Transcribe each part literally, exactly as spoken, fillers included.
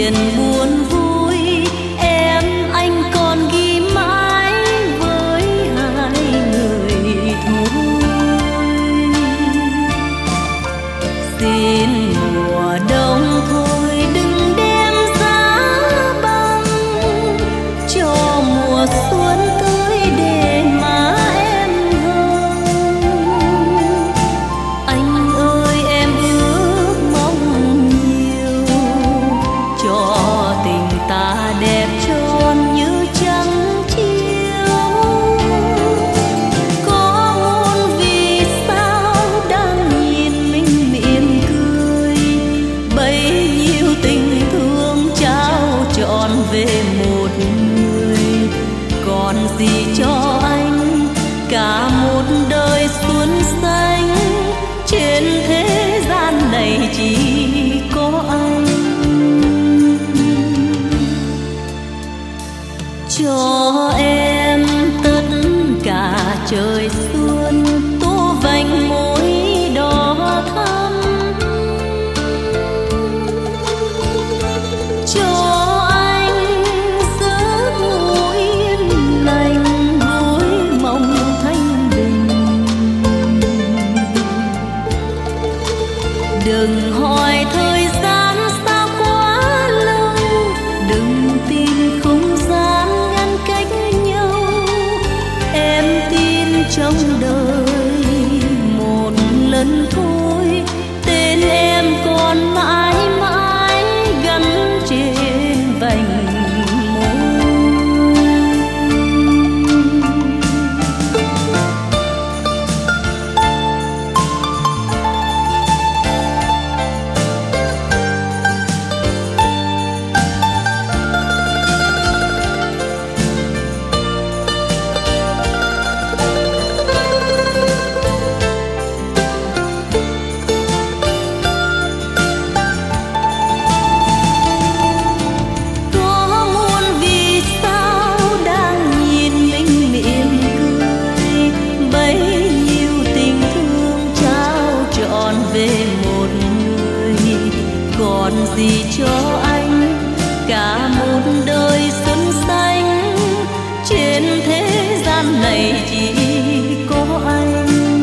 phiền buồn vui, em anh còn ghi mãi với hai người thôi. Xin mùa đông thôi đừng đem giá băng, cho mùa xuân tươi để má em hồng. Anh ơi em ước mong nhiều, cho tình ta đẹp tròn như trăng chiều. Có muôn vì sao đang nhìn mình mỉm cười, bấy nhiêu tình thương trao trọn về một người. Còn gì cho anh cả một đời xuân xanh, trên thế gian này chỉ có anh. Cho em tất cả trời xuân, tô vành môi đỏ thắm. Cho anh giấc ngủ yên lành, gối mộng thanh bình. Đừng hỏi thời gian sao quá lâu, đừng tin không gian ngăn cách nhau. Em tin trong đời một lần thôi, tên em còn mãi mãi gắn trên vành môi. Có muôn vì sao đang nhìn mình mỉm cười, bấy nhiêu tình thương trao trọn về một người. Còn gì cho anh cả một đời xuân xanh, trên thế gian này chỉ có anh.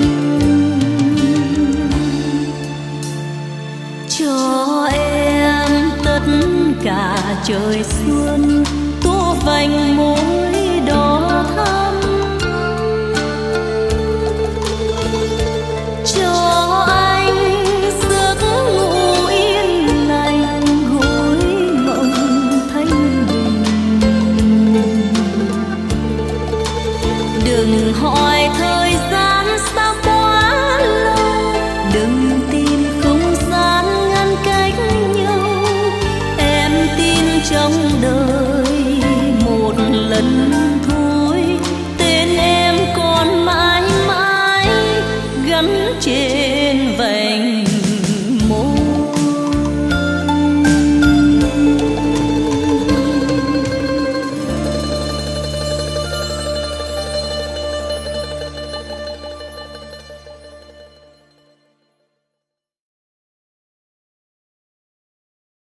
Cho em tất cả trời xuân, tô vành môi đỏ thắm. Cho anh giấc ngủ yên lành, gối mộng thanh bình. Đừng hỏi thời gian sao quá lâu, đừng